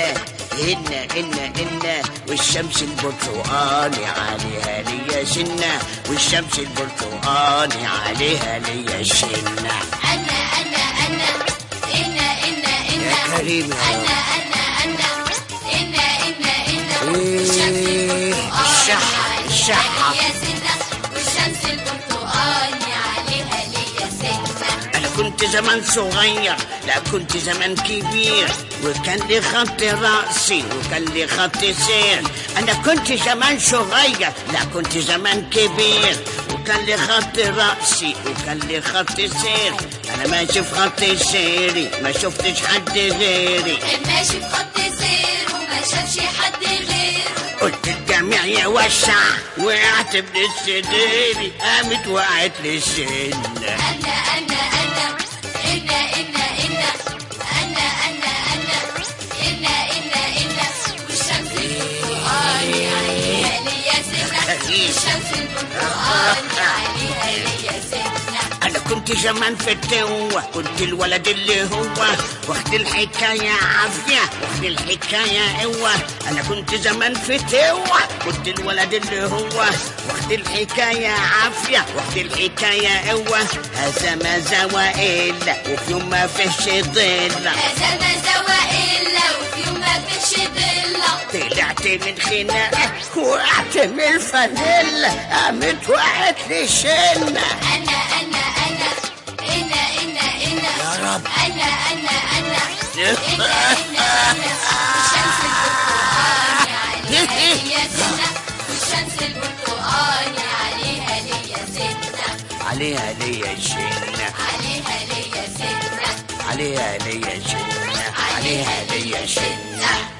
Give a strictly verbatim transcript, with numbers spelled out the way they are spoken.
هنا هنا هنا والشمس البرتقاني عليها ليا سنة، والشمس البرتقاني عليها ليا سنة. أنا أنا أنا إنا إنا إنا يا كريم يا أنا أنا أنا إنا إنا إنا إيه الشحة الشحة يا سنة، والشمس البرتقاني عليها ليا سنة. أنا كنت زمان صغير، لا كنت زمان كبير، وكان لي خط رأسي وكان لي خط سير. أنا كنت زمان صغير، لا كنت زمان كبير، وكان لي خط رأسي وكان لي خط سير. أنا ماشي في خط سيري ما شفتش حد غيري، ماشي في خط سير وما شافش حد غيره. قلت الجميع يوسع، وقعت من السديري قامت وقعت للسنة. أنا أنا أنا إنا إنا إنا أنا أنا أنا إنا إنا إنا والشمس البرتقاني عليها ليا سنة، والشمس البرتقاني عليها ليا سنة. أنا كنت زمان في التوة، كنت الولد اللي هو واخد الحكاية عافية، واخد الحكاية قوة. أنا كنت زمان في التوة، كنت الولد اللي هو واخد الحكاية عافية، واخد الحكاية قوة. هذا ما زوى إلا وفي يوم ما فيش ضلة، هذا ما زوى إلا وفي يوم ما فيش ضلة. طلعت من خناقة وقعت من الفانيلا قامت وقعت لي سنة. أنا أنا أنا إنا إنا إنا يا رب أنا أنا أنا إنا إنا إنا والشمس البرتقاني عليها ليا سنة، والشمس البرتقاني عليها ليا سنة. عليها ليا سنة، عليها ليا سنة، عليها ليا سنة، عليها ليا سنة.